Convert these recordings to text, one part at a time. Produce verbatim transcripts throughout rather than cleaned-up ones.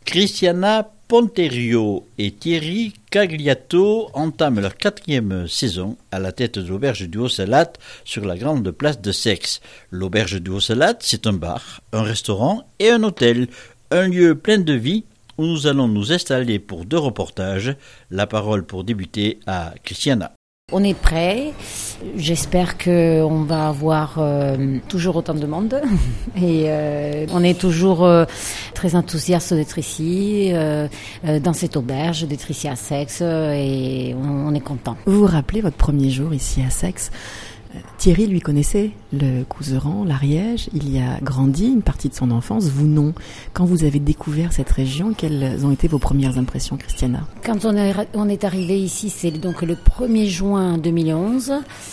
Cristiana Ponterio et Thierry Cagliato entament leur quatrième saison à la tête de l'Auberge du Haut-Salate sur la grande place de Seix. L'Auberge du Haut-Salate, c'est un bar, un restaurant et un hôtel, un lieu plein de vie où nous allons nous installer pour deux reportages. La parole pour débuter à Cristiana. On est prêt. J'espère qu'on va avoir euh, toujours autant de monde. Et euh, on est toujours euh, très enthousiaste d'être ici, euh, euh, dans cette auberge, d'être ici à Seix. Et on, on est content. Vous vous rappelez votre premier jour ici à Seix ? Thierry lui connaissait le Couserans, l'Ariège, il y a grandi une partie de son enfance, vous non. Quand vous avez découvert cette région, quelles ont été vos premières impressions, Cristiana ? Quand on est, on est arrivé ici, c'est donc le premier juin deux mille onze,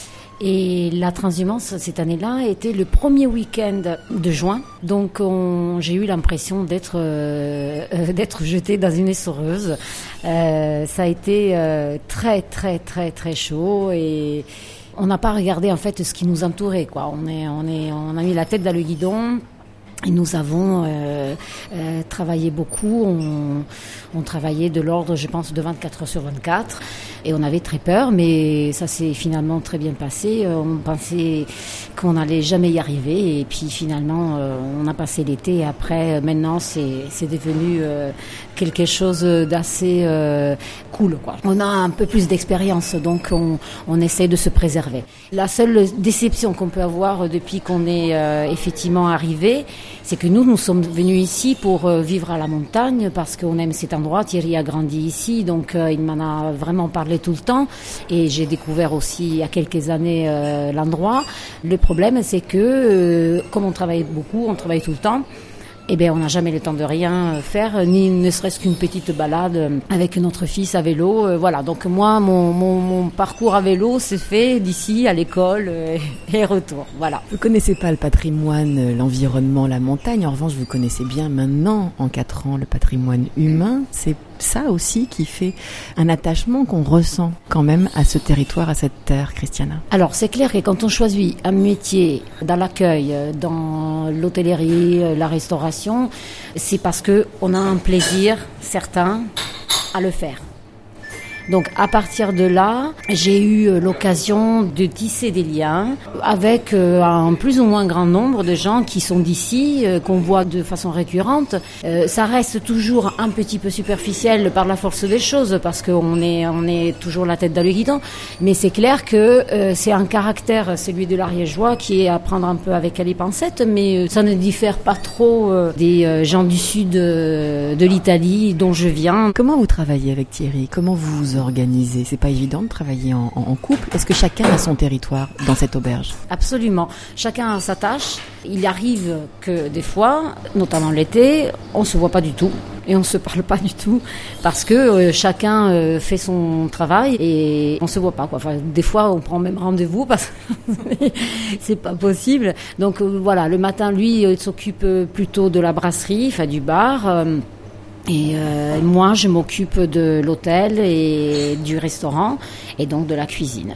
et la transhumance cette année-là était le premier week-end de juin, donc on, j'ai eu l'impression d'être, euh, d'être jetée dans une essoreuse. Euh, ça a été euh, très très très très chaud et on n'a pas regardé en fait ce qui nous entourait, quoi. On est, on est, on a mis la tête dans le guidon. Et nous avons euh, euh, travaillé beaucoup, on, on travaillait de l'ordre, je pense, de vingt-quatre heures sur vingt-quatre, et on avait très peur, mais ça s'est finalement très bien passé. On pensait qu'on n'allait jamais y arriver, et puis finalement, euh, on a passé l'été, et après, maintenant, c'est, c'est devenu euh, quelque chose d'assez euh, cool, quoi. On a un peu plus d'expérience, donc on, on essaie de se préserver. La seule déception qu'on peut avoir depuis qu'on est euh, effectivement arrivé, c'est que nous, nous sommes venus ici pour euh, vivre à la montagne parce qu'on aime cet endroit. Thierry a grandi ici, donc euh, il m'en a vraiment parlé tout le temps. Et j'ai découvert aussi il y a quelques années euh, l'endroit. Le problème, c'est que euh, comme on travaille beaucoup, on travaille tout le temps, eh bien, on n'a jamais le temps de rien faire, ni ne serait-ce qu'une petite balade avec notre fils à vélo. Euh, voilà. Donc moi, mon, mon, mon parcours à vélo s'est fait d'ici à l'école euh, et retour. Voilà. Vous connaissez pas le patrimoine, l'environnement, la montagne. En revanche, vous connaissez bien maintenant, en quatre ans, le patrimoine humain. C'est ça aussi qui fait un attachement qu'on ressent quand même à ce territoire, à cette terre, Cristiana. Alors, c'est clair que quand on choisit un métier dans l'accueil, dans l'hôtellerie, la restauration, c'est parce que on a un plaisir certain à le faire. Donc à partir de là, j'ai eu l'occasion de tisser des liens avec un plus ou moins grand nombre de gens qui sont d'ici, qu'on voit de façon récurrente. Euh, ça reste toujours un petit peu superficiel par la force des choses parce qu'on est, on est toujours la tête dans le guidon. Mais c'est clair que euh, c'est un caractère, celui de l'Ariégeois, qui est à prendre un peu avec les pincettes, mais ça ne diffère pas trop euh, des euh, gens du sud euh, de l'Italie dont je viens. Comment vous travaillez avec Thierry ? Comment vous vous organisé. C'est pas évident de travailler en, en, en couple. Est-ce que chacun a son territoire dans cette auberge ? Absolument. Chacun a sa tâche. Il arrive que des fois, notamment l'été, on se voit pas du tout et on se parle pas du tout parce que euh, chacun euh, fait son travail et on se voit pas, quoi. Enfin, des fois, on prend même rendez-vous parce que c'est pas possible. Donc euh, voilà, le matin, lui, il s'occupe plutôt de la brasserie, enfin du bar. Euh, Et euh, moi, je m'occupe de l'hôtel et du restaurant et donc de la cuisine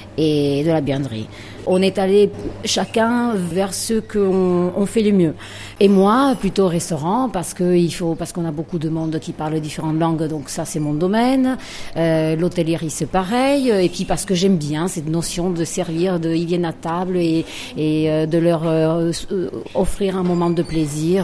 et de la biennerie. On est allé chacun vers ce qu'on on fait le mieux. Et moi, plutôt restaurant, parce que il faut, parce qu'on a beaucoup de monde qui parle différentes langues, donc ça c'est mon domaine. Euh, l'hôtellerie c'est pareil. Et puis parce que j'aime bien cette notion de servir, de ils viennent à table et, et euh, de leur euh, offrir un moment de plaisir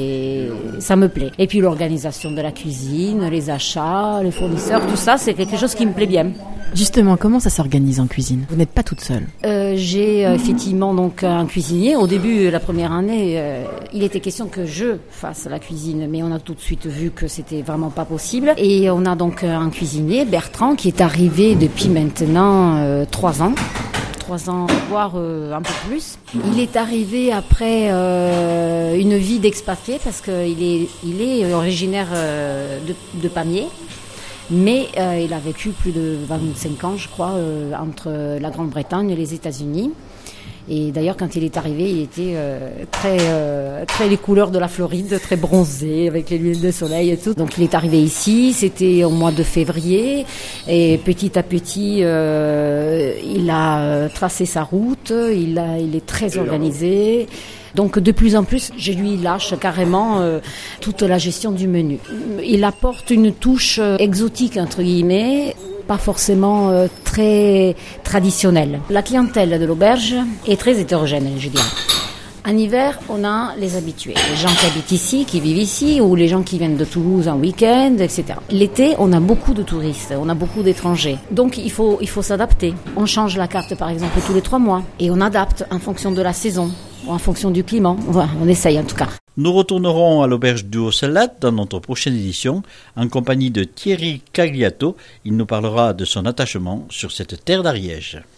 et ça me plaît. Et puis l'organisation de la cuisine, les achats, les fournisseurs, tout ça c'est quelque chose qui me plaît bien. Justement, comment ça s'organise en cuisine ? Vous n'êtes pas toute seule. Euh, j'ai euh, effectivement donc un cuisinier. Au début, la première année, euh, il était question que je fasse la cuisine, mais on a tout de suite vu que c'était vraiment pas possible. Et on a donc un cuisinier, Bertrand, qui est arrivé depuis maintenant euh, trois ans. Trois ans, voire euh, un peu plus. Il est arrivé après euh, une vie d'expatrié parce qu'il est, il est originaire euh, de, de Pamiers. Mais euh, il a vécu plus de vingt-cinq ans, je crois, euh, entre la Grande-Bretagne et les États-Unis. Et d'ailleurs, quand il est arrivé, il était euh, très, euh, très les couleurs de la Floride, très bronzé, avec les lunettes de soleil et tout. Donc, il est arrivé ici, c'était au mois de février, et petit à petit, euh, il a tracé sa route, il, a, il est très organisé. Donc de plus en plus, je lui lâche carrément euh, toute la gestion du menu. Il apporte une touche euh, exotique, entre guillemets, pas forcément euh, très traditionnelle. La clientèle de l'auberge est très hétérogène, je dirais. En hiver, on a les habitués, les gens qui habitent ici, qui vivent ici, ou les gens qui viennent de Toulouse en week-end, et cetera. L'été, on a beaucoup de touristes, on a beaucoup d'étrangers. Donc il faut, il faut s'adapter. On change la carte, par exemple, tous les trois mois. Et on adapte en fonction de la saison, ou en fonction du climat. Voilà, on essaye en tout cas. Nous retournerons à l'auberge du Haut-Selat dans notre prochaine édition, en compagnie de Thierry Cagliato. Il nous parlera de son attachement sur cette terre d'Ariège.